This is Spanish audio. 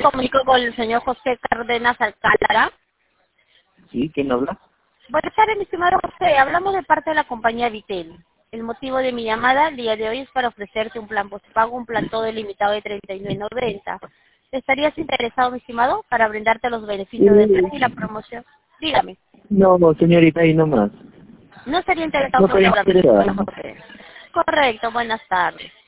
comunico con el señor José Cárdenas Alcántara. Sí, ¿quién habla? Buenas tardes, mi estimado José. Hablamos de parte de la compañía Vitel. El motivo de mi llamada el día de hoy es para ofrecerte un plan postpago, un plan todo ilimitado de 39.90. ¿Estarías interesado, mi estimado, para brindarte los beneficios del plan y la promoción? Dígame. No, señorita, ahí nomás. ¿No estaría interesado No por estoy ahora, mi interesada. estimado José? Correcto, buenas tardes.